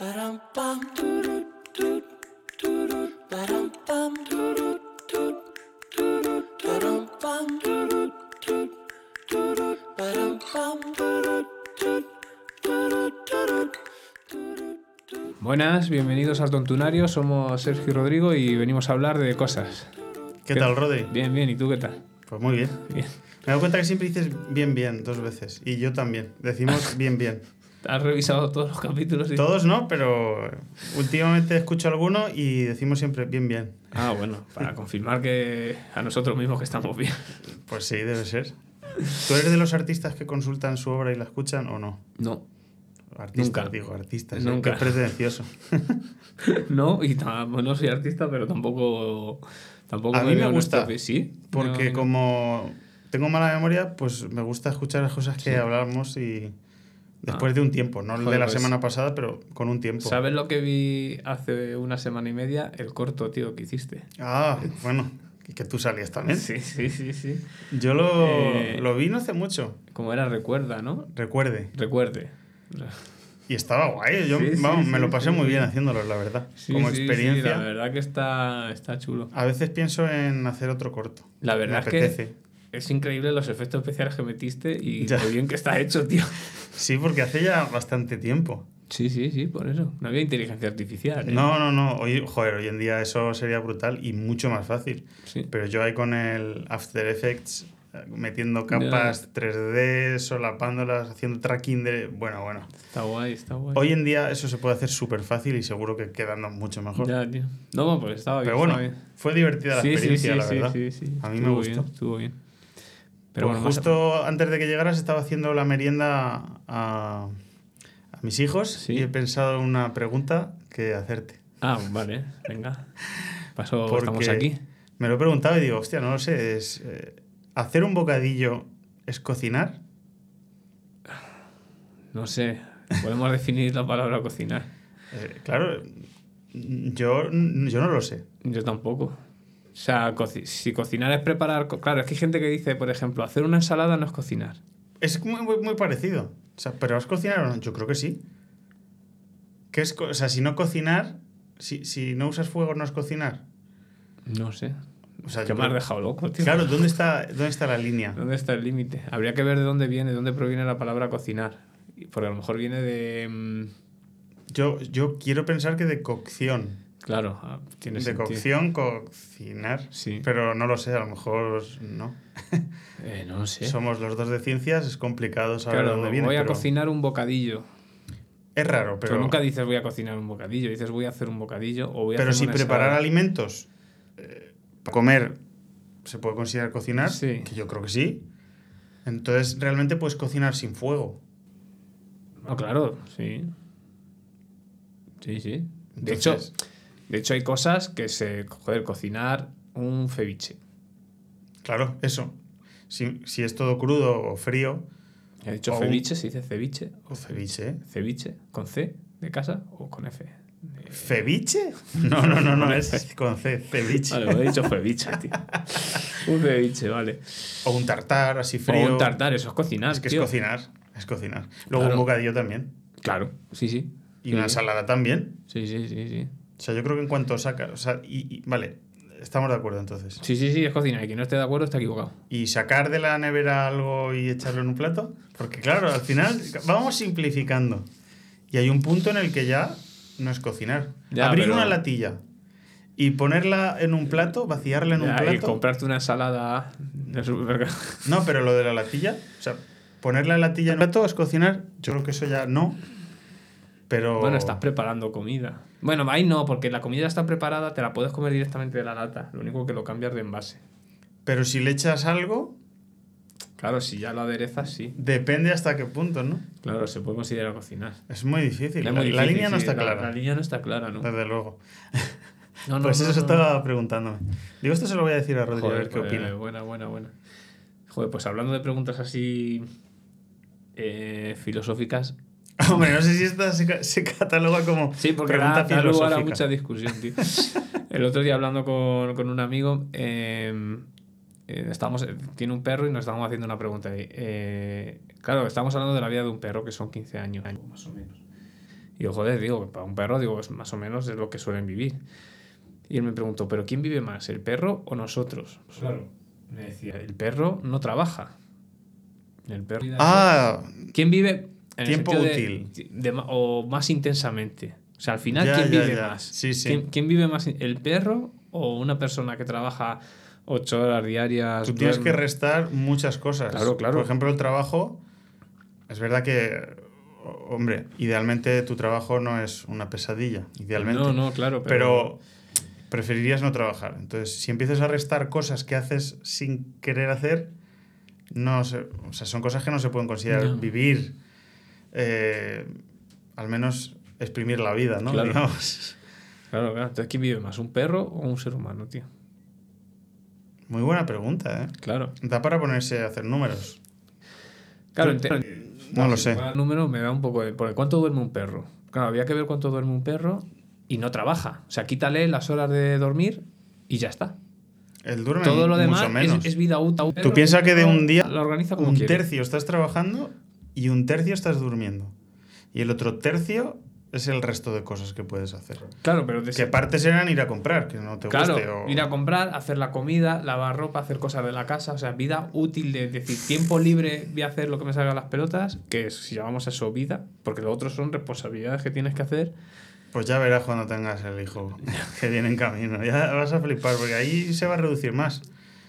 Buenas, bienvenidos al Tontunario, somos Sergio y Rodrigo y venimos a hablar de cosas. ¿Qué tal, Rodri? Bien, bien, ¿y tú qué tal? Pues muy bien. Bien. Me he dado cuenta que siempre dices bien, bien, 2 veces. Y yo también. Decimos bien, bien. ¿Has revisado todos los capítulos? Sí. Todos no, pero últimamente escucho alguno y decimos siempre bien, bien. Ah, bueno, para confirmar que a nosotros mismos que estamos bien. Pues sí, debe ser. ¿Tú eres de los artistas que consultan su obra y la escuchan o no? No. Artistas, Nunca. digo, artistas. Nunca. Qué pretencioso. No, y no soy artista, pero tampoco A mí me gusta. ¿Sí? Porque No. como tengo mala memoria, pues me gusta escuchar las cosas que hablamos y después de un tiempo. No Joder, de la pues, semana pasada, pero con un tiempo. ¿Sabes lo que vi hace una semana y media? El corto, tío, que hiciste. Ah, bueno. Y que tú salías también. Sí. Yo lo vi no hace mucho. Como era, recuerda, ¿no? Recuerde. Y estaba guay. Yo me lo pasé muy bien haciéndolo, la verdad. Como experiencia. Sí, la verdad que está chulo. A veces pienso en hacer otro corto. La verdad me apetece. que es increíble los efectos especiales que metiste y lo bien que está hecho, tío. Sí, porque hace ya bastante tiempo. Sí, por eso. No había inteligencia artificial, ¿eh? No. Hoy en día eso sería brutal y mucho más fácil. Sí. Pero yo ahí con el After Effects, metiendo capas 3D, solapándolas, haciendo tracking de... Bueno. Está guay. Hoy en día eso se puede hacer súper fácil y seguro que quedando mucho mejor. Ya, tío. No, pues estaba bien. Pero bueno, bien. fue divertida la experiencia, la verdad. Sí. A mí me gustó. Estuvo bien. Pero pues bueno, justo antes de que llegaras estaba haciendo la merienda a mis hijos y he pensado en una pregunta que hacerte. Ah, vale, venga. Paso, porque estamos aquí. Me lo he preguntado y digo, hostia, no lo sé, ¿hacer un bocadillo es cocinar? No sé, podemos definir la palabra cocinar. Claro, yo no lo sé. Yo tampoco. O sea, si cocinar es preparar... Claro, es que hay gente que dice, por ejemplo, hacer una ensalada no es cocinar. Es muy parecido. O sea, ¿pero vas a cocinar o no? Yo creo que sí. ¿Qué es o sea, si no cocinar, si no usas fuego, ¿no es cocinar? No sé. O sea, que me has dejado loco, tío. Claro, ¿dónde está la línea? ¿Dónde está el límite? Habría que ver de dónde proviene la palabra cocinar. Porque a lo mejor viene de... Yo quiero pensar que de cocción. Claro, tiene sentido. De cocción, cocinar. Sí. Pero no lo sé, a lo mejor no. No sé. Somos los dos de ciencias, es complicado saber dónde viene. Voy a cocinar un bocadillo. Es raro, pero... nunca dices voy a cocinar un bocadillo, dices voy a hacer un bocadillo o voy a pero hacer si una preparar ensalada. alimentos para comer se puede considerar cocinar, Sí. que yo creo que sí. Entonces realmente puedes cocinar sin fuego. No, claro, sí. Sí. Entonces, de hecho hay cosas que cocinar un ceviche. Claro, eso. Si es todo crudo o frío... ¿He dicho ceviche? ¿Se dice ceviche? ¿O ceviche? ¿Ceviche? ¿Con C de casa o con F? ¿Ceviche? No, es con C, ceviche. Vale, he dicho ceviche, tío. Un ceviche, vale. O un tartar así frío. O un tartar, eso es cocinar, Es que tío. es cocinar. Luego Claro. un bocadillo también. Claro, sí. Y una ensalada también. Sí. O sea, yo creo que en cuanto sacas... O sea, vale, estamos de acuerdo entonces. Sí, es cocinar. Y quien no esté de acuerdo está equivocado. ¿Y sacar de la nevera algo y echarlo en un plato? Porque claro, al final vamos simplificando. Y hay un punto en el que ya no es cocinar. Abrir una latilla y ponerla en un plato, vaciarla en un plato... Y comprarte una ensalada de supermercado. No, pero lo de la latilla... O sea, poner la latilla en un plato es cocinar. Yo creo que eso ya no... Pero... Bueno, estás preparando comida. Bueno, ahí no, porque la comida está preparada, te la puedes comer directamente de la lata. Lo único que lo cambias de envase. Pero si le echas algo... Claro, si ya lo aderezas, sí. Depende hasta qué punto, ¿no? Claro, se puede considerar cocinar. Es muy difícil. Es muy difícil, la línea no está clara. La línea no está clara, ¿no? Desde luego. No, pues eso estaba preguntándome. Digo, esto se lo voy a decir a Rodrigo, a ver qué opina. Buena. Joder, pues hablando de preguntas así filosóficas... Hombre, no sé si esta se cataloga como sí, porque pregunta da lugar a filosófica. mucha discusión, tío. El otro día hablando con un amigo, tiene un perro y nos estábamos haciendo una pregunta. Claro, estamos hablando de la vida de un perro, que son 15 años más o menos. Y yo, joder, digo, para un perro, digo, más o menos es lo que suelen vivir. Y él me preguntó, ¿pero quién vive más, el perro o nosotros? Pues claro, me decía, el perro no trabaja. El perro... ¿Quién vive en tiempo el útil? O más intensamente. O sea, al final, Ya, ¿quién ya, vive ya. más? Sí, sí. ¿Quién vive más, el perro o una persona que trabaja 8 horas diarias? Tú tienes que restar muchas cosas. Claro, claro. Por ejemplo, el trabajo. Es verdad que, hombre, idealmente tu trabajo no es una pesadilla. Idealmente. No, claro. Pero preferirías no trabajar. Entonces, si empiezas a restar cosas que haces sin querer hacer, no sé, o sea, son cosas que no se pueden considerar vivir. Al menos exprimir la vida, ¿no? Claro. Digamos. Claro. Entonces, ¿quién vive más, un perro o un ser humano, tío? Muy buena pregunta, ¿eh? Claro. Da para ponerse a hacer números. Claro, no lo sé. El número me da un poco de... Porque ¿cuánto duerme un perro? Claro, había que ver cuánto duerme un perro y no trabaja. O sea, quítale las horas de dormir y ya está. El duerme todo lo demás mucho menos. Es vida útil. Tú piensas que de un día lo organiza como un quiere. tercio estás trabajando y un tercio estás durmiendo. Y el otro tercio es el resto de cosas que puedes hacer. Claro, pero... Que partes eran ir a comprar, que no te guste. Claro, ir a comprar, hacer la comida, lavar ropa, hacer cosas de la casa. O sea, vida útil, de decir, tiempo libre, voy a hacer lo que me salga a las pelotas, que es, si llamamos a eso vida, porque lo otro son responsabilidades que tienes que hacer. Pues ya verás cuando tengas el hijo que viene en camino. Ya vas a flipar, porque ahí se va a reducir más.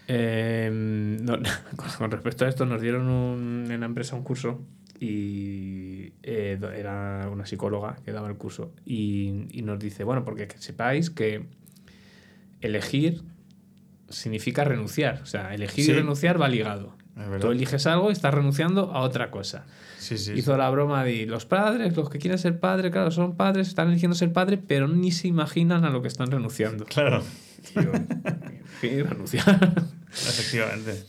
Con respecto a esto, nos dieron en la empresa un curso y era una psicóloga que daba el curso y nos dice, bueno, porque que sepáis que elegir significa renunciar. O sea, elegir y renunciar va ligado. Tú eliges algo y estás renunciando a otra cosa. Sí. Hizo la broma de los padres, los que quieren ser padres, claro, son padres, están eligiendo ser padre, pero ni se imaginan a lo que están renunciando. Claro. Tío, renunciar. Efectivamente.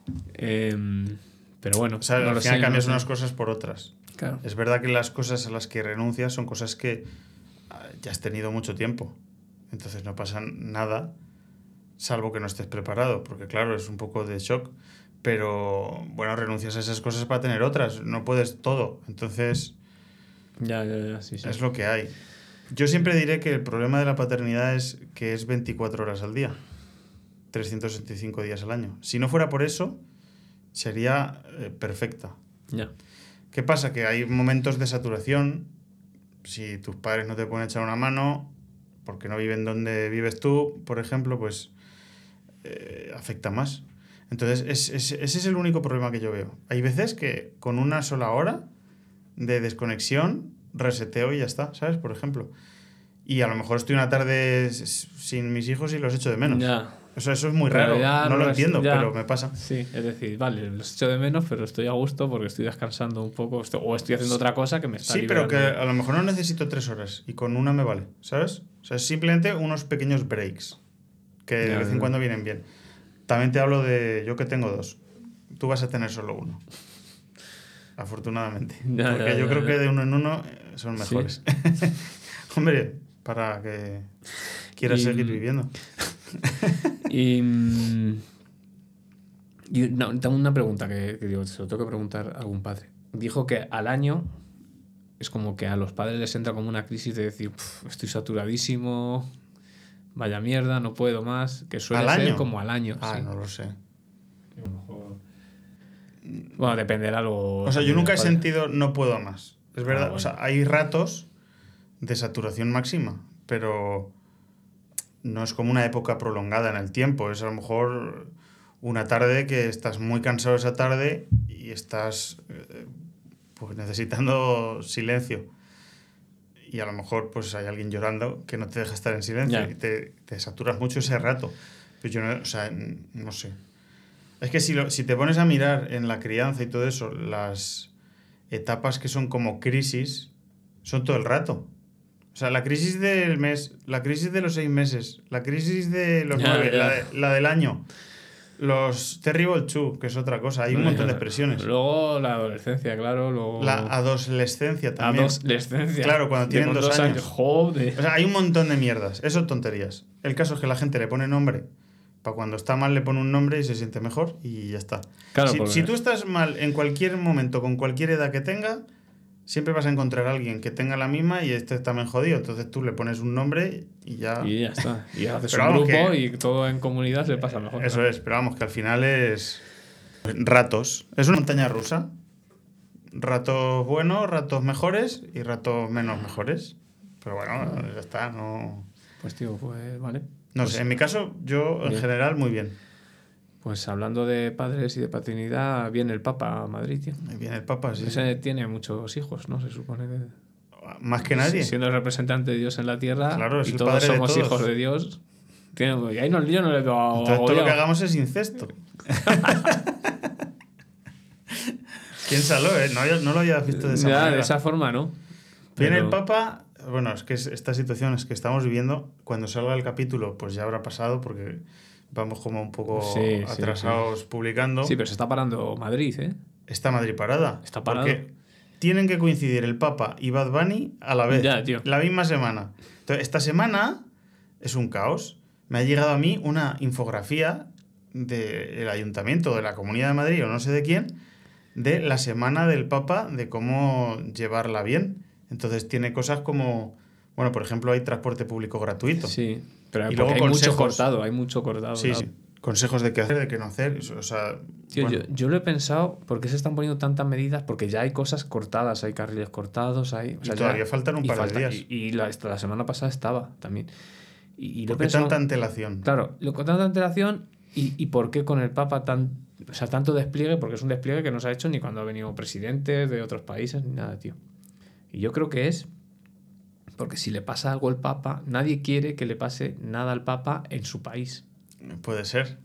Pero bueno, o sea, al final cambias unas cosas por otras. Claro. Es verdad que las cosas a las que renuncias son cosas que ya has tenido mucho tiempo. Entonces no pasa nada, salvo que no estés preparado, porque claro, es un poco de shock. Pero bueno, renuncias a esas cosas para tener otras. No puedes todo. Entonces, ya, sí. Es lo que hay. Yo siempre diré que el problema de la paternidad es que es 24 horas al día, 365 días al año. Si no fuera por eso, sería perfecta. Ya. ¿Qué pasa? Que hay momentos de saturación. Si tus padres no te pueden echar una mano, porque no viven donde vives tú, por ejemplo, pues afecta más. Entonces, ese es el único problema que yo veo. Hay veces que con una sola hora de desconexión reseteo y ya está, ¿sabes? Por ejemplo. Y a lo mejor estoy una tarde sin mis hijos y los echo de menos. Ya. O sea, eso es muy raro. No lo entiendo, pero me pasa. Sí, es decir, vale, los echo de menos, pero estoy a gusto porque estoy descansando un poco o estoy haciendo otra cosa que me está liberando. Sí, pero que a lo mejor no necesito 3 horas y con una me vale, ¿sabes? O sea, es simplemente unos pequeños breaks que de vez en cuando vienen bien. También te hablo de yo que tengo 2. Tú vas a tener solo 1. Afortunadamente. Porque yo creo que de uno en uno son mejores. ¿Sí? Hombre, para que quieras seguir viviendo. Tengo una pregunta que digo, se lo tengo que preguntar a algún padre. Dijo que al año es como que a los padres les entra como una crisis de decir, estoy saturadísimo, vaya mierda, no puedo más, que suele ser como al año. Sí. No lo sé. Bueno, dependerá luego. O sea, yo nunca he sentido no puedo más. Es verdad, bueno. O sea, hay ratos de saturación máxima, pero no es como una época prolongada en el tiempo. Es a lo mejor una tarde que estás muy cansado esa tarde y estás pues necesitando silencio. Y a lo mejor pues hay alguien llorando que no te deja estar en silencio y te saturas mucho ese rato. Pues yo no, o sea, no sé. Es que si te pones a mirar en la crianza y todo eso, las etapas que son como crisis son todo el rato. O sea, la crisis del mes, la crisis de los 6 meses, la crisis de los 9, la del año, los Terrible 2, que es otra cosa. Hay un montón de expresiones. Luego la adolescencia, claro. Luego... La adolescencia también. Adolescencia. Claro, cuando tienen 2 años. Joder. O sea, hay un montón de mierdas. Eso son tonterías. El caso es que la gente le pone nombre. Para cuando está mal le pone un nombre y se siente mejor y ya está. Claro, si tú estás mal en cualquier momento, con cualquier edad que tenga, siempre vas a encontrar a alguien que tenga la misma y este está también jodido. Entonces tú le pones un nombre y ya... Y ya está. Y haces un grupo y todo en comunidad se pasa mejor. Eso es, pero vamos, que al final es... ratos. Es una montaña rusa. Ratos buenos, ratos mejores y ratos menos mejores. Pero bueno, ya está, no... Pues tío, pues vale. No pues, sé, en mi caso, yo en general muy bien. Pues hablando de padres y de paternidad, viene el Papa a Madrid, tío. Viene el Papa, sí. Ese tiene muchos hijos, ¿no? Se supone que... Más que nadie. Siendo el representante de Dios en la tierra, claro, es y el todos padre somos de todos. hijos de Dios. Y ahí yo no le veo... Entonces todo lo que hagamos es incesto. Piénsalo, ¿eh? No lo habías visto de esa manera. De esa forma, ¿no? Viene el Papa... Bueno, es que esta situación es que estamos viviendo, cuando salga el capítulo, pues ya habrá pasado, porque vamos como un poco atrasados publicando. Sí, pero se está parando Madrid, ¿eh? Está Madrid parada. Está parado. Porque tienen que coincidir el Papa y Bad Bunny a la vez. Ya, tío. La misma semana. Entonces, esta semana es un caos. Me ha llegado a mí una infografía del Ayuntamiento de la Comunidad de Madrid, o no sé de quién, de la semana del Papa, de cómo llevarla bien. Entonces tiene cosas como, bueno, por ejemplo, hay transporte público gratuito. Sí, pero y luego hay consejos. mucho cortado. Sí, sí. Consejos de qué hacer, de qué no hacer. O sea, tío, bueno. yo lo he pensado, ¿por qué se están poniendo tantas medidas? Porque ya hay cosas cortadas, hay carriles cortados, hay... O sea, y todavía faltan un par de días. Y la semana pasada estaba también. Y ¿Por qué tanta antelación? Claro, con tanta antelación y por qué con el Papa tanto despliegue, porque es un despliegue que no se ha hecho ni cuando ha venido presidentes de otros países ni nada, tío. Y yo creo que es porque si le pasa algo al Papa, nadie quiere que le pase nada al Papa en su país. Puede ser,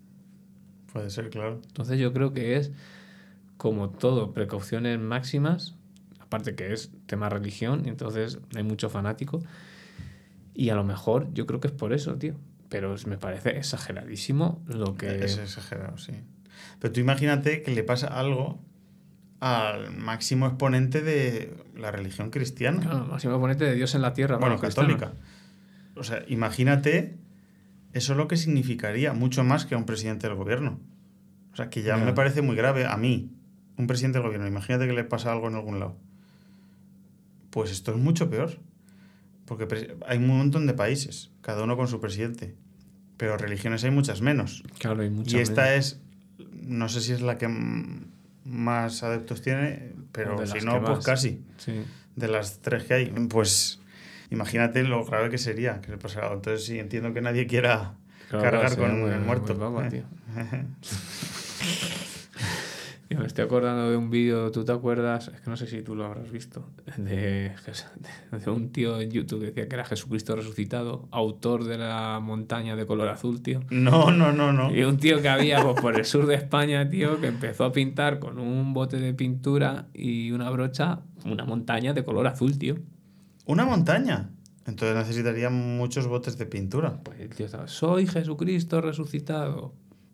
claro. Entonces yo creo que es, como todo, precauciones máximas, aparte que es tema religión, y entonces hay mucho fanático, y a lo mejor yo creo que es por eso, tío. Pero me parece exageradísimo lo que... Es exagerado, sí. Pero tú imagínate que le pasa algo al máximo exponente de la religión cristiana. Claro, máximo exponente de Dios en la tierra. Bueno, católica. O sea, imagínate eso lo que significaría, mucho más que a un presidente del gobierno. O sea, que ya me parece muy grave a mí, un presidente del gobierno. Imagínate que le pasa algo en algún lado. Pues esto es mucho peor. Porque hay un montón de países, cada uno con su presidente. Pero religiones hay muchas menos. Claro, hay muchas menos. Y esta es, no sé si es la que más adeptos tiene, pero si no, pues casi. Sí. De las 3 que hay. Pues imagínate lo grave que sería que le pasara algo. Entonces sí, entiendo que nadie quiera cargar con el muerto. Tío. Yo me estoy acordando de un vídeo, ¿tú te acuerdas? Es que no sé si tú lo habrás visto, de un tío en YouTube que decía que era Jesucristo resucitado, autor de la montaña de color azul, tío. No. Y un tío que había pues, por el sur de España, tío, que empezó a pintar con un bote de pintura y una brocha una montaña de color azul, tío. ¿Una montaña? Entonces necesitaría muchos botes de pintura. Pues el tío estaba, soy Jesucristo resucitado,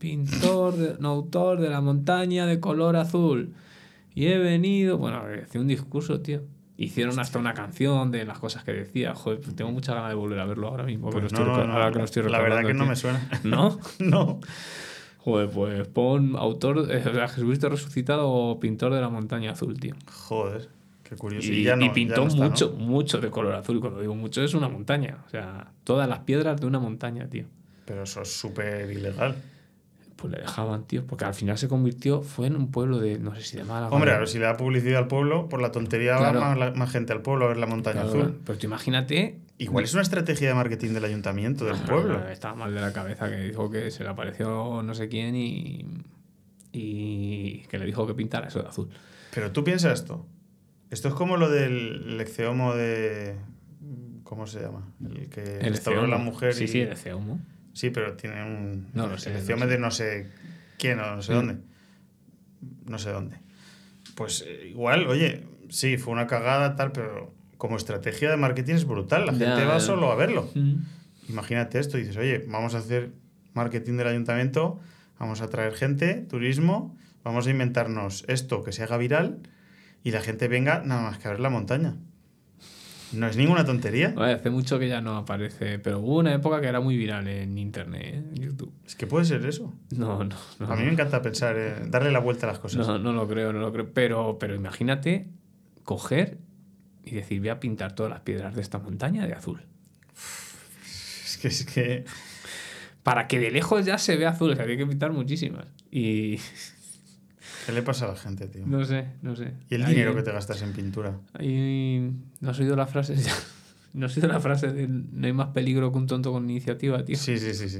autor de la montaña de color azul. Y he venido... Bueno, hacía un discurso, tío. Hicieron hasta una canción de las cosas que decía. Joder, tengo mucha ganas de volver a verlo ahora mismo. Pues ahora que lo estoy la verdad que tío. no me suena. ¿No? No. Joder, pues pon autor... o sea, Jesucristo resucitado o pintor de la montaña azul, tío. Joder, qué curioso. Y pintó mucho de color azul. Cuando digo mucho, es una montaña. O sea, todas las piedras de una montaña, tío. Pero eso es súper ilegal. Pues le dejaban, tío, porque al final fue en un pueblo de, no sé si de Málaga. Hombre, a ver si le da publicidad al pueblo, por la tontería va más gente al pueblo a ver la montaña azul. Pero tú imagínate... Igual es una estrategia de marketing del ayuntamiento, del pueblo. Estaba mal de la cabeza, que dijo que se le apareció no sé quién y que le dijo que pintara eso de azul. Pero tú piensas esto. Esto es como lo del Ecceomo de... ¿Cómo se llama? El que restauró la mujer. Sí, el Ecceomo. Sí, pero tiene un... No lo sé. El Ecceomo de no sé quién o no sé dónde. No sé dónde. Pues igual, oye, sí, fue una cagada tal, pero como estrategia de marketing es brutal. La gente va solo a verlo. Imagínate esto y dices, oye, vamos a hacer marketing del ayuntamiento, vamos a traer gente, turismo, vamos a inventarnos esto que se haga viral y la gente venga nada más que a ver la montaña. No es ninguna tontería. Oye, hace mucho que ya no aparece, pero hubo una época que era muy viral en internet, en YouTube. Es que puede ser eso. No. A mí me encanta pensar, darle la vuelta a las cosas. No lo creo. Pero imagínate coger y decir, voy a pintar todas las piedras de esta montaña de azul. Es que... Para que de lejos ya se vea azul, o sea, había que pintar muchísimas. Y... ¿Qué le pasa a la gente, tío? No sé. ¿Y el dinero que te gastas en pintura? Ahí no has oído la frase ya. No has oído la frase de no hay más peligro que un tonto con iniciativa, tío. Sí.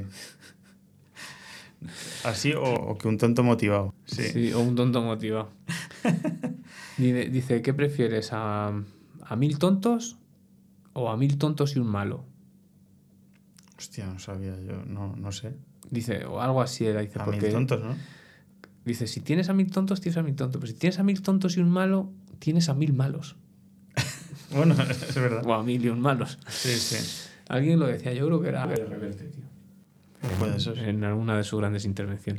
Así o que un tonto motivado. Sí, o un tonto motivado. Dice, ¿qué prefieres? ¿A 1000 tontos o a 1000 tontos y un malo? Hostia, no sabía yo, no sé. Dice, o algo así era. Dice, a porque 1000 tontos, ¿no? Dice, si tienes a 1000 tontos, tienes a 1000 tontos. Pero si tienes a 1000 tontos y un malo, tienes a 1000 malos. Bueno, es verdad. O a 1000 y un malos. Sí. Alguien lo decía, yo creo que era Reverte, tío. Puede ser. En alguna de sus grandes intervenciones.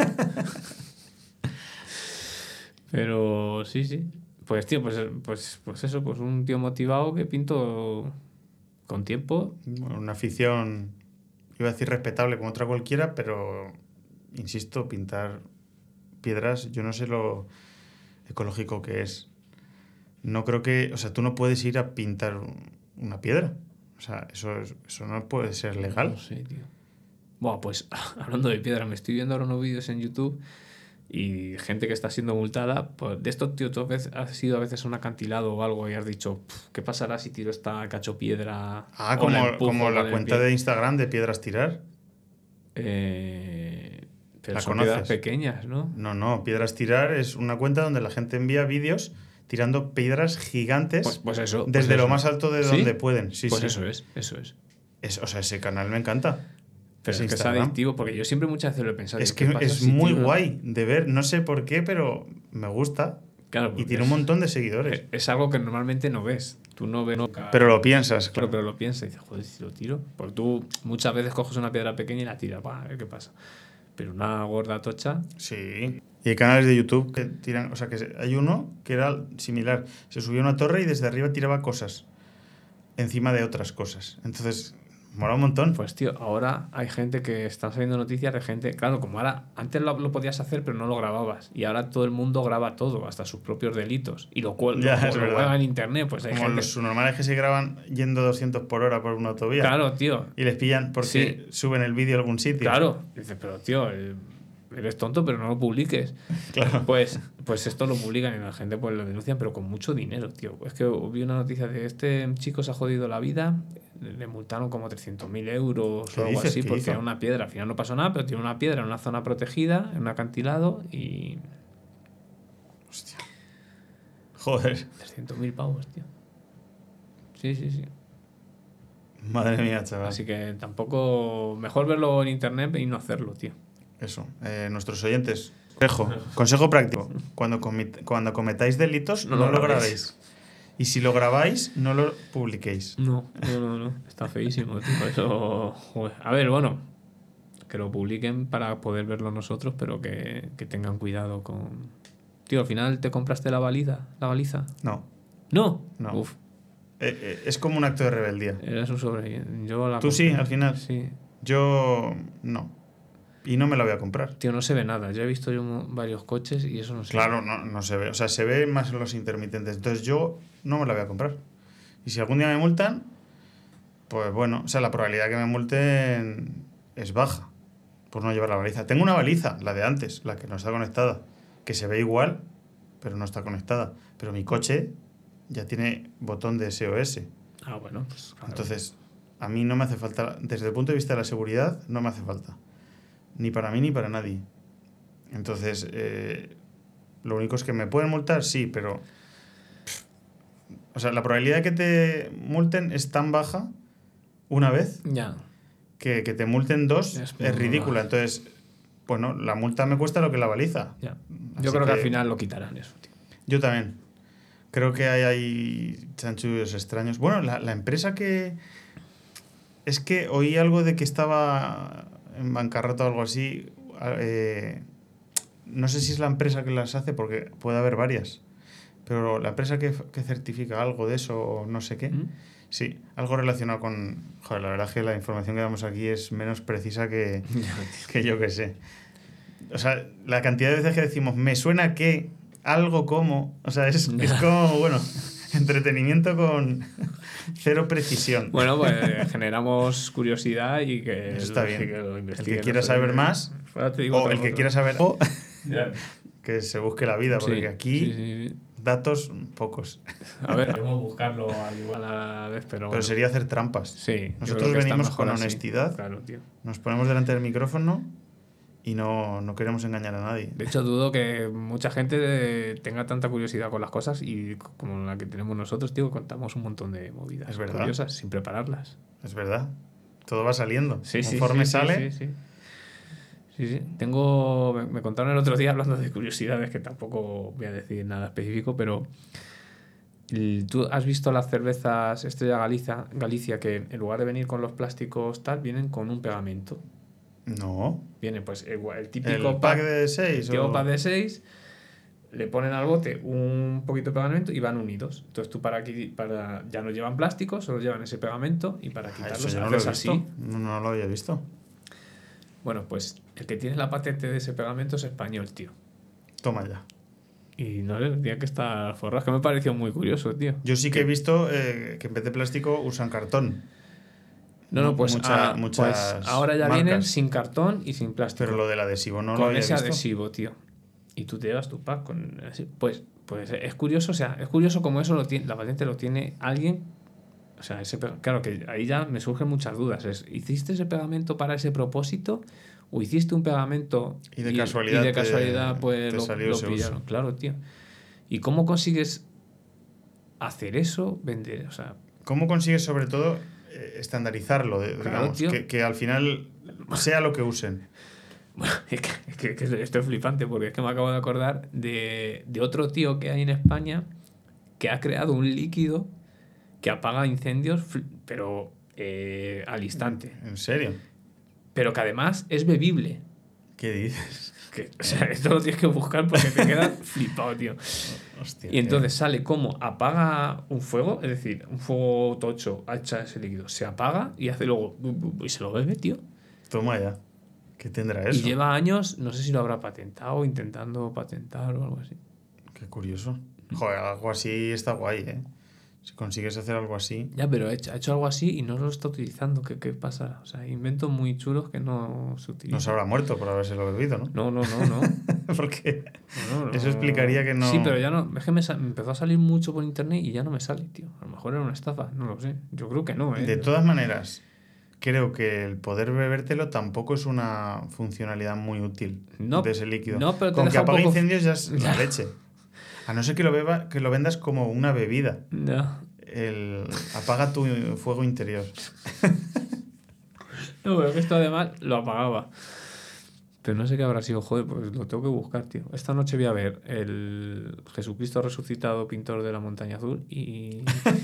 Pero sí. Pues, tío, pues eso, pues un tío motivado que pinto con tiempo. Bueno, una afición, iba a decir respetable como otra cualquiera, pero insisto, pintar piedras, yo no sé lo ecológico que es. No creo que... O sea, tú no puedes ir a pintar una piedra. O sea, eso no puede ser legal. No sé, tío. Bueno, pues hablando de piedra, me estoy viendo ahora unos vídeos en YouTube y gente que está siendo multada. Pues de esto, tío, tú has sido a veces un acantilado o algo y has dicho, ¿qué pasará si tiro esta cacho piedra? Ah, como la cuenta de Instagram de Piedras Tirar. Pero son piedras pequeñas, ¿no? No, Piedras Tirar es una cuenta donde la gente envía vídeos tirando piedras gigantes pues eso, desde pues lo eso. más alto de donde pueden. Sí, pues sí. Eso es. O sea, ese canal me encanta. Pero es que es adictivo, porque yo siempre muchas veces lo he pensado. Es que es muy guay de ver, no sé por qué, pero me gusta. Claro, y tiene un montón de seguidores. Es algo que normalmente no ves. Tú no ves nunca. Pero lo piensas, claro. Pero lo piensas y dices, joder, si lo tiro. Porque tú muchas veces coges una piedra pequeña y la tiras, a ver qué pasa. Pero una gorda tocha. Sí. Y hay canales de YouTube que tiran. O sea, que hay uno que era similar. Se subió a una torre y desde arriba tiraba cosas encima de otras cosas. Entonces, mola un montón. Pues, tío, ahora hay gente que están saliendo noticias de gente. Claro, como ahora. Antes lo podías hacer, pero no lo grababas. Y ahora todo el mundo graba todo, hasta sus propios delitos. Y lo cuelga en internet. Pues hay como gente... los subnormales que se graban yendo 200 por hora por una autovía. Claro, tío. Y les pillan porque suben el vídeo a algún sitio. Claro. Dices, pero, tío. Eres tonto, pero no lo publiques. Claro. Pues esto lo publican y la gente pues lo denuncian, pero con mucho dinero, tío. Es que vi una noticia de este chico se ha jodido la vida, le multaron como 300.000 euros o algo así, porque era una piedra. Al final no pasó nada, pero tiene una piedra en una zona protegida, en un acantilado y... Hostia. Joder. 300.000 pavos, tío. Sí. Madre mía, chaval. Así que tampoco... Mejor verlo en internet y no hacerlo, tío. Eso, nuestros oyentes. Consejo práctico. Cuando cometáis delitos, no lo grabéis. Y si lo grabáis, no lo publiquéis. No. Está feísimo, tío. Eso... Joder. A ver, bueno, que lo publiquen para poder verlo nosotros, pero que tengan cuidado con... Tío, al final te compraste la baliza. No. ¿No? Uf. Es como un acto de rebeldía. Eres un sobreviviente. ¿Tú sí, al final? Sí. Yo no. Y no me la voy a comprar. Tío, no se ve nada. Yo he visto varios coches y eso no se ve. Claro, no se ve. O sea, se ve más en los intermitentes. Entonces yo no me la voy a comprar. Y si algún día me multan, pues bueno, o sea, la probabilidad que me multen es baja por no llevar la baliza. Tengo una baliza, la de antes, la que no está conectada, que se ve igual, pero no está conectada. Pero mi coche ya tiene botón de SOS. Ah, bueno, pues claro. Entonces, a mí no me hace falta, desde el punto de vista de la seguridad, no me hace falta. Ni para mí ni para nadie. Entonces, lo único es que me pueden multar, sí, pero... O sea, la probabilidad de que te multen es tan baja una vez que te multen dos es ridícula. Entonces, bueno, la multa me cuesta lo que la baliza. Ya. Yo creo que al final lo quitarán eso, tío. Yo también. Creo que hay chanchullos extraños. Bueno, la empresa que... Es que oí algo de que estaba... en bancarrota o algo así, no sé si es la empresa que las hace porque puede haber varias, pero la empresa que certifica algo de eso o no sé qué, sí, algo relacionado con... Joder, la verdad es que la información que damos aquí es menos precisa que yo que sé. O sea, la cantidad de veces que decimos, me suena que algo como... O sea, es como, bueno, entretenimiento con cero precisión. Bueno, pues generamos curiosidad y que... Eso está bien. Que lo investigue, el que quiera saber más, o el que quiera saber... que se busque la vida, porque aquí datos pocos. A ver, podemos buscarlo igual a la vez, pero... Pero sería hacer trampas. Sí. Nosotros venimos con así. honestidad. Claro, tío. Nos ponemos delante del micrófono y no queremos engañar a nadie. De hecho, dudo que mucha gente tenga tanta curiosidad con las cosas y como la que tenemos nosotros, tío, contamos un montón de movidas curiosas sin prepararlas. Es verdad. Todo va saliendo. Sí, conforme sale... Sí. Me contaron el otro día, hablando de curiosidades, que tampoco voy a decir nada específico, pero tú has visto las cervezas Estrella Galicia que en lugar de venir con los plásticos tal, vienen con un pegamento. No. Viene pues el típico ¿El pack de 6? El pack de 6, le ponen al bote un poquito de pegamento y van unidos. Entonces tú ya no llevan plástico, solo llevan ese pegamento y para quitarlos haces así. No lo había visto. Bueno, pues el que tiene la patente de ese pegamento es español, tío. Toma ya. Y no sé, tenía que estar forrado. Es que me pareció muy curioso, tío. Yo sí que he visto que en vez de plástico usan cartón. No, pues, muchas ahora ya marcas. vienen sin cartón y sin plástico. Pero lo del adhesivo no lo había visto. Con ese adhesivo, tío. Y tú te llevas tu pack con... Pues es curioso, o sea, es curioso como eso la patente lo tiene alguien. O sea, claro que ahí ya me surgen muchas dudas. ¿Hiciste ese pegamento para ese propósito? ¿O hiciste un pegamento y de casualidad pues te salió lo ese pillaron? uso. Claro, tío. ¿Y cómo consigues hacer eso? Vender, o sea... ¿Cómo consigues sobre todo estandarizarlo? Claro, digamos, que al final sea lo que usen. Bueno, es que esto es flipante porque es que me acabo de acordar de otro tío que hay en España que ha creado un líquido que apaga incendios, pero al instante. ¿En serio? Pero que además es bebible. ¿Qué dices? O sea, esto lo tienes que buscar porque te quedas flipado, tío. Hostia, y entonces sale como apaga un fuego, es decir, un fuego tocho, echa ese líquido, se apaga y hace luego... Y se lo bebe, tío. Toma ya. ¿Qué tendrá eso? Y lleva años, no sé si lo habrá patentado, intentando patentar o algo así. Qué curioso. Joder, algo así está guay, ¿eh? Si consigues hacer algo así... Ya, pero ha hecho algo así y no lo está utilizando. ¿Qué pasa? O sea, inventos muy chulos que no se utilizan. No se habrá muerto por habérselo bebido, ¿no? No. Porque eso explicaría que no... Sí, pero ya no... Es que me empezó a salir mucho por internet y ya no me sale, tío. A lo mejor era una estafa, no lo sé. Yo creo que no, ¿eh? De todas maneras, creo que el poder bebértelo tampoco es una funcionalidad muy útil de ese líquido. No, pero con que apague incendios ya es la leche. A no ser que lo vendas como una bebida. No. Apaga tu fuego interior. No, pero que esto además lo apagaba. Pero no sé qué habrá sido, joder, pues lo tengo que buscar, tío. Esta noche voy a ver el Jesucristo resucitado, pintor de la montaña azul y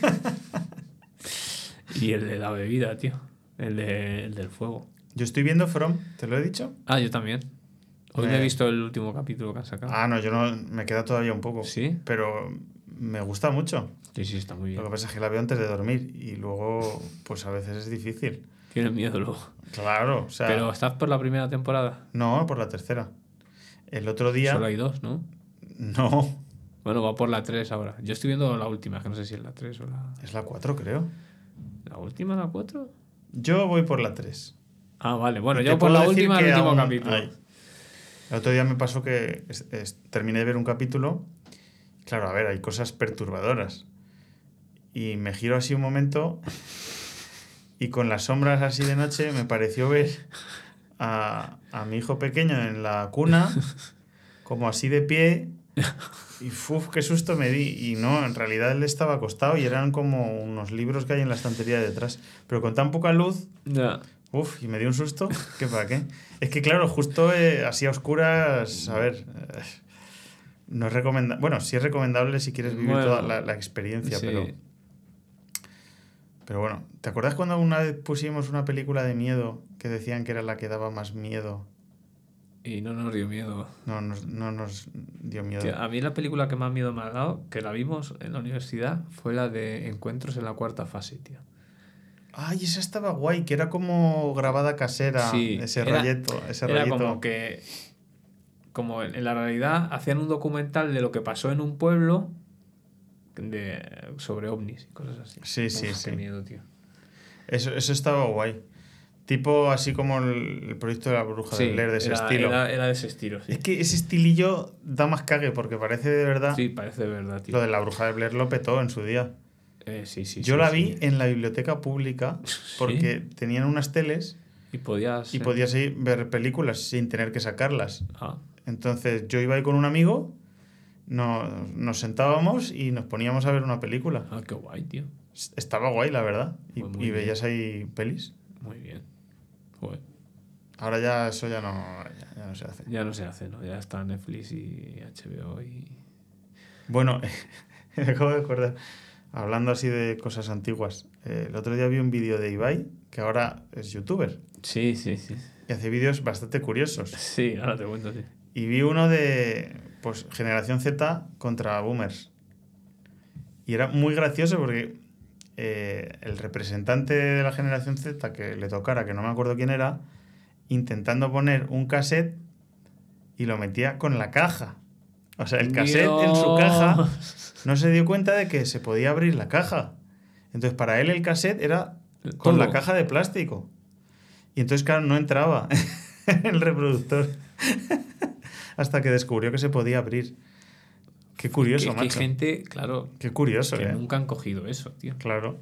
el de la bebida, tío. El del fuego. Yo estoy viendo From, ¿te lo he dicho? Ah, yo también. Hoy me he visto el último capítulo que han sacado. Ah, no, yo no, me queda todavía un poco. ¿Sí? Pero me gusta mucho. Sí, está muy bien. Lo que pasa es que la veo antes de dormir y luego, pues a veces es difícil. Tienes miedo luego. Claro, o sea... ¿Pero estás por la primera temporada? No, por la tercera. El otro día... Solo hay 2, ¿no? No. Bueno, va por la 3 ahora. Yo estoy viendo la última, que no sé si es la 3 o la... Es la 4, creo. ¿La última, la 4? Yo voy por la 3. Ah, vale. Bueno, yo por la última, el último capítulo. El otro día me pasó que terminé de ver un capítulo. Claro, a ver, hay cosas perturbadoras. Y me giro así un momento y con las sombras así de noche me pareció ver a mi hijo pequeño en la cuna, como así de pie. Y qué susto me di. Y no, en realidad él estaba acostado y eran como unos libros que hay en la estantería de detrás. Pero con tan poca luz... Ya. Y me dio un susto. ¿Qué para qué? Es que claro, justo así a oscuras, a ver, no es recomendable. Bueno, sí es recomendable si quieres vivir toda la experiencia, sí. Pero bueno, ¿te acuerdas cuando una vez pusimos una película de miedo que decían que era la que daba más miedo? Y no nos dio miedo. No nos dio miedo. Tío, a mí la película que más miedo me ha dado, que la vimos en la universidad, fue la de Encuentros en la cuarta fase, tío. Ay, esa estaba guay, que era como grabada casera, sí, ese rayito. Era como que como en la realidad hacían un documental de lo que pasó en un pueblo sobre ovnis y cosas así. Sí, sí, Uf, sí. Qué miedo, tío. Eso estaba guay. Tipo así como el proyecto de la bruja de Blair, de ese estilo. Era de ese estilo, sí. Es que ese estilillo da más cague porque parece de verdad. Sí, parece de verdad, tío. Lo de la bruja de Blair lo petó en su día. Sí. Yo la vi en la biblioteca pública porque tenían unas teles y podías ir ver películas sin tener que sacarlas. Ah. Entonces yo iba ahí con un amigo, nos sentábamos y nos poníamos a ver una película. Ah, qué guay, tío. Estaba guay, la verdad. Pues Y veías ahí pelis. Muy bien. Joder. Ahora ya eso ya no se hace. Ya no se hace, ¿no? Ya está Netflix y HBO y... Bueno, me acabo de acordar, hablando así de cosas antiguas, el otro día vi un vídeo de Ibai, que ahora es youtuber. Sí. Y hace vídeos bastante curiosos. Sí, ahora te cuento, sí. Y vi uno de pues generación Z contra boomers. Y era muy gracioso porque el representante de la generación Z que le tocara, que no me acuerdo quién era, intentando poner un cassette y lo metía con la caja. O sea, el cassette en su caja no se dio cuenta de que se podía abrir la caja. Entonces, para él el cassette era con la caja de plástico. Y entonces, claro, no entraba el reproductor hasta que descubrió que se podía abrir. Qué curioso, macho. Que hay gente, claro... Qué curioso, que nunca han cogido eso, tío. Claro.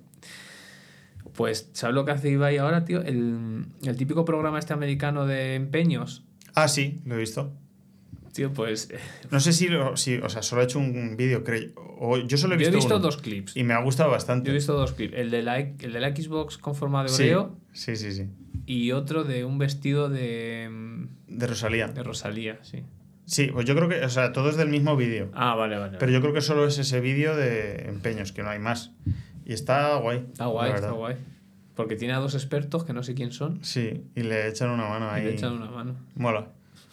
Pues, ¿sabes lo que hace Ibai ahora, tío? El típico programa este americano de empeños. Ah, sí, lo he visto. Tío, pues... No sé si o sea, solo he hecho un vídeo, creo. O yo solo he visto Yo he visto uno, 2 clips. y me ha gustado bastante. Yo he visto 2 clips. El de la Xbox con forma de Oreo. Sí. Y otro de un vestido de... De Rosalía. De Rosalía, sí. Sí, pues yo creo que, o sea, todo es del mismo vídeo. Ah, vale. Pero yo creo que solo es ese vídeo de empeños, que no hay más. Y está guay. Está guay. Porque tiene a 2 expertos que no sé quién son. Sí, y le echan una mano ahí. Mola.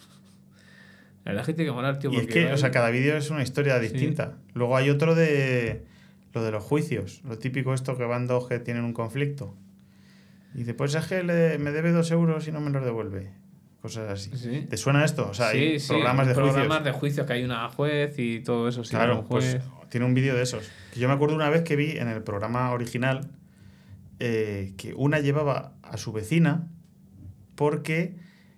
La verdad es que tiene que molar, tío. Y es que, o sea, cada vídeo es una historia distinta. Sí. Luego hay otro de lo de los juicios. Lo típico esto que van dos que tienen un conflicto. Y después es que me debe 2 euros y no me los devuelve. Cosas así. ¿Sí? ¿Te suena esto? O sea, hay programas de juicios. Programas de juicios que hay una juez y todo eso. Sí, claro, pues tiene un vídeo de esos. Que yo me acuerdo una vez que vi en el programa original que una llevaba a su vecina porque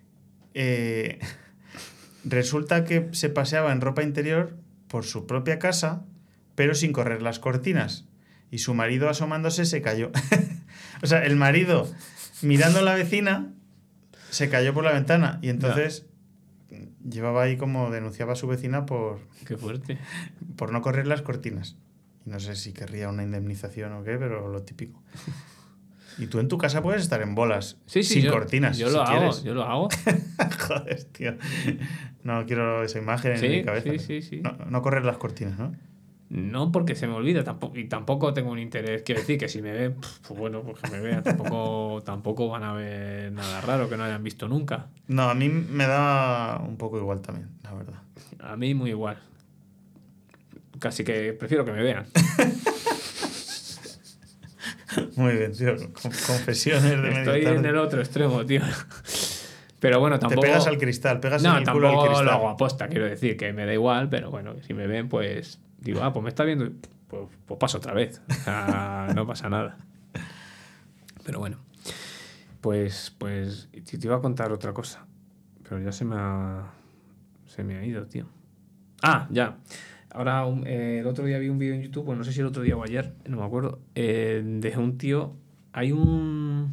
resulta que se paseaba en ropa interior por su propia casa, pero sin correr las cortinas. Y su marido asomándose se cayó. O sea, el marido mirando a la vecina se cayó por la ventana y entonces llevaba ahí como denunciaba a su vecina por... Qué fuerte. Por no correr las cortinas. Y no sé si querría una indemnización o qué, pero lo típico. Y tú en tu casa puedes estar en bolas sin cortinas. Yo lo hago. Joder, tío. No quiero esa imagen en mi cabeza. Sí. No correr las cortinas, ¿no? No, porque se me olvida y tampoco tengo un interés. Quiero decir que si me ven, pues bueno, pues que me vean. Tampoco van a ver nada raro que no hayan visto nunca. No, a mí me da un poco igual también, la verdad. A mí muy igual. Casi que prefiero que me vean. Muy bien, tío. Confesiones de medio tarde. Estoy en el otro extremo, tío. Pero bueno, tampoco... Te pegas al cristal, pegas en el culo al cristal. No, tampoco lo hago aposta, quiero decir, que me da igual, pero bueno, si me ven, pues... Digo, pues me está viendo, pues paso otra vez. O sea, no pasa nada. Pero bueno, pues te iba a contar otra cosa. Pero ya se me ha ido, tío. Ah, ya. Ahora, el otro día vi un vídeo en YouTube, pues no sé si el otro día o ayer, no me acuerdo, de un tío... Hay un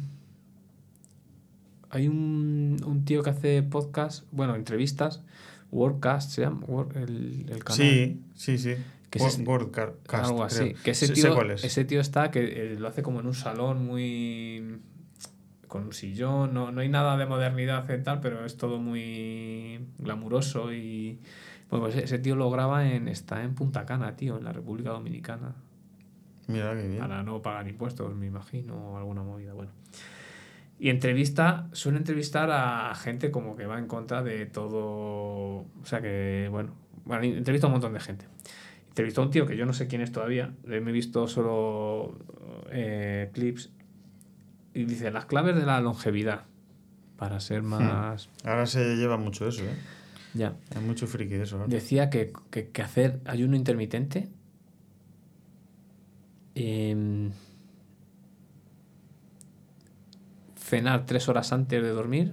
tío que hace podcast, bueno, entrevistas, Wordcast se llama, el canal. Sí. Que Wordcast, algo así. Creo. Que ese tío está, que lo hace como en un salón muy... con un sillón, no hay nada de modernidad y tal, pero es todo muy glamuroso y... Bueno, pues ese tío lo graba está en Punta Cana, tío, en la República Dominicana. Mira qué bien. Para no pagar impuestos, me imagino, o alguna movida, bueno. Y suele entrevistar a gente como que va en contra de todo... O sea que, bueno, entrevista a un montón de gente. Entrevistó a un tío que yo no sé quién es todavía, me he visto solo clips, y dice, las claves de la longevidad, para ser más... Ahora se lleva mucho eso, ¿eh? Ya. Hay mucho friki de eso, ¿no? Decía que hacer ayuno intermitente cenar 3 horas antes de dormir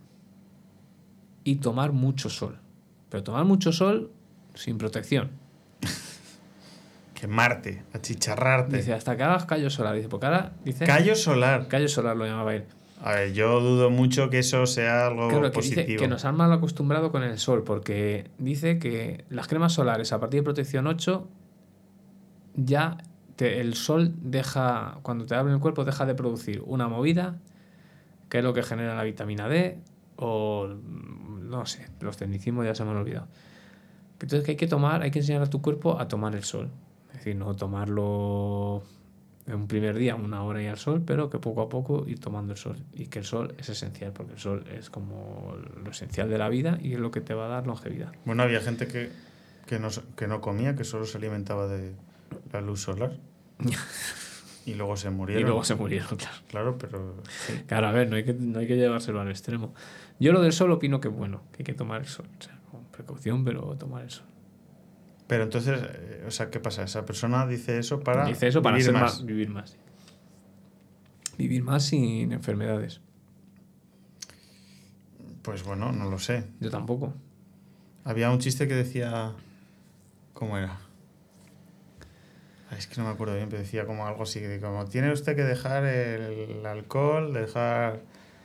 y tomar mucho sol. Pero tomar mucho sol sin protección. Quemarte, achicharrarte. Dice, hasta que hagas callo solar. Dice, porque ahora dice... Callo solar. Callo solar lo llamaba él. A ver, yo dudo mucho que eso sea algo Claro, que positivo. dice que nos han mal acostumbrado con el sol, porque dice que las cremas solares a partir de protección 8 ya el sol deja, cuando te abre el cuerpo, deja de producir una movida, que es lo que genera la vitamina D, o no sé, los tecnicismos ya se me han olvidado. Entonces que hay que tomar, hay que enseñar a tu cuerpo a tomar el sol. Es decir, no tomarlo en un primer día, 1 hora y al sol, pero que poco a poco ir tomando el sol. Y que el sol es esencial, porque el sol es como lo esencial de la vida y es lo que te va a dar longevidad. Bueno, había gente que no comía, que solo se alimentaba de la luz solar. Y luego se murieron. Y luego se murieron, claro. Claro, pero... Sí. Claro, a ver, no hay que llevárselo al extremo. Yo lo del sol opino que bueno, que hay que tomar el sol. O sea, con precaución, pero tomar el sol. Pero entonces, o sea, ¿qué pasa? Esa persona dice eso para vivir más. Vivir más. Vivir más sin enfermedades. Pues bueno, no lo sé. Yo tampoco. Había un chiste que decía... ¿Cómo era? Es que no me acuerdo bien, pero decía como algo así, que como tiene usted que dejar el alcohol, dejar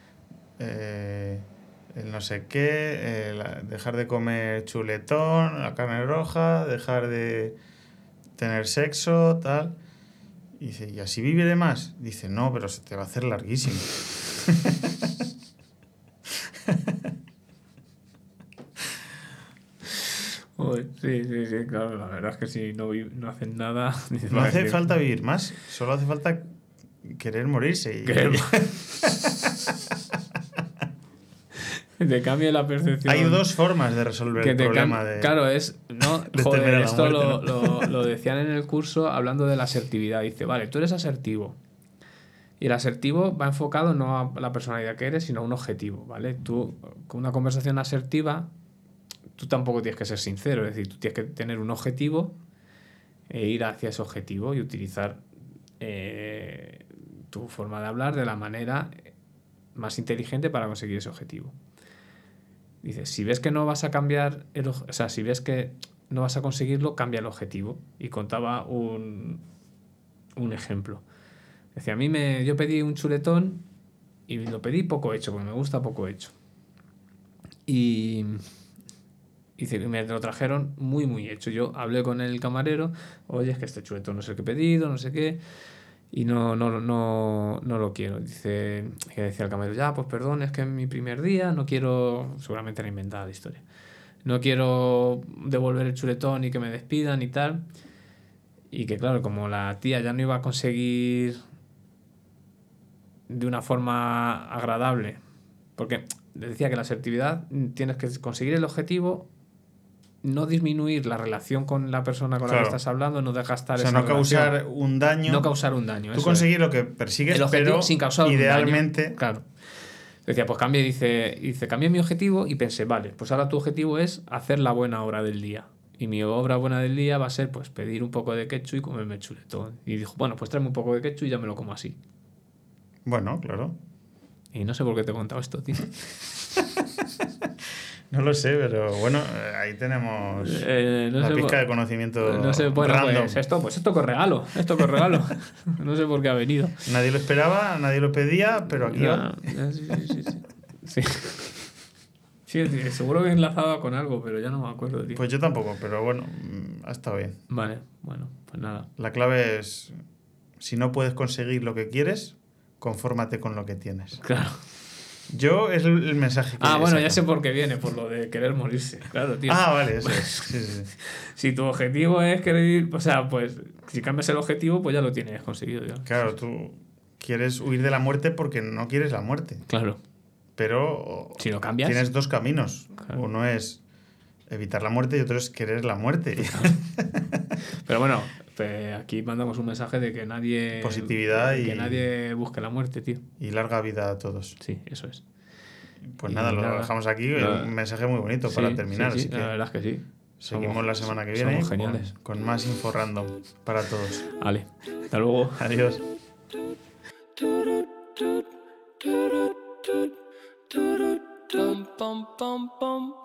el no sé qué, dejar de comer chuletón, la carne roja, dejar de tener sexo, tal. Y dice, ¿y así viviré más? Dice, no, pero se te va a hacer larguísimo. Sí, claro, la verdad es que si no hacen nada... No hace falta vivir más, solo hace falta querer morirse. Que te cambie la percepción. Hay 2 formas de resolver el problema de... Claro, es... No, de joder, esto muerte, ¿no? lo decían en el curso hablando de la asertividad. Dice, vale, tú eres asertivo. Y el asertivo va enfocado no a la personalidad que eres, sino a un objetivo, ¿vale? Tú, con una conversación asertiva... Tú tampoco tienes que ser sincero, es decir, tú tienes que tener un objetivo e ir hacia ese objetivo y utilizar tu forma de hablar de la manera más inteligente para conseguir ese objetivo. Dices, si ves que no vas a cambiar, si ves que no vas a conseguirlo, cambia el objetivo. Y contaba un ejemplo. Decía, yo pedí un chuletón y lo pedí poco hecho, porque me gusta poco hecho. Y me lo trajeron muy, muy hecho. Yo hablé con el camarero, oye, es que este chuletón no es el que he pedido, no sé qué, y no lo quiero. Decía el camarero, ya, pues perdón, es que es mi primer día, no quiero, seguramente era inventada la historia, no quiero devolver el chuletón y que me despidan y tal. Y que claro, como la tía ya no iba a conseguir de una forma agradable, porque decía que la asertividad tienes que conseguir el objetivo, no disminuir la relación con la persona con la que estás hablando, no desgastar esa relación. O sea, no causar un daño. No causar un daño. Tú conseguir lo que persigues, pero sin causar idealmente... un daño. Claro. Decía, pues cambié mi objetivo y pensé, vale, pues ahora tu objetivo es hacer la buena obra del día. Y mi obra buena del día va a ser pues pedir un poco de ketchup y comerme el chuletón. Y dijo, bueno, pues tráeme un poco de ketchup y ya me lo como así. Bueno, claro. Y no sé por qué te he contado esto, tío. No lo sé, pero bueno, ahí tenemos la pizca de conocimiento no sé, bueno, random. Pues esto con regalo. No sé por qué ha venido. Nadie lo esperaba, nadie lo pedía, pero aquí va. Sí. Sí, seguro que enlazaba con algo, pero ya no me acuerdo, tío. Pues yo tampoco, pero bueno, ha estado bien. Vale, bueno, pues nada. La clave es, si no puedes conseguir lo que quieres, confórmate con lo que tienes. Claro. Yo es el mensaje que bueno, ya sé por qué viene, por lo de querer morirse. Claro, tío. Vale, eso es. Sí. Si tu objetivo es querer ir, o sea, pues si cambias el objetivo, pues ya lo tienes conseguido ya. Claro, tú quieres huir de la muerte porque no quieres la muerte. Claro. Pero si lo cambias, tienes 2 caminos. Claro. Uno es evitar la muerte y otro es querer la muerte. Claro. Pero bueno, aquí mandamos un mensaje de que nadie... Positividad que nadie busque la muerte, tío. Y larga vida a todos. Sí, eso es. Pues nada, lo dejamos aquí. Un mensaje muy bonito para terminar. Sí, así que la verdad es que sí. Seguimos la semana que viene con más info random para todos. Vale, hasta luego. Adiós. Pum, pum, pum, pum.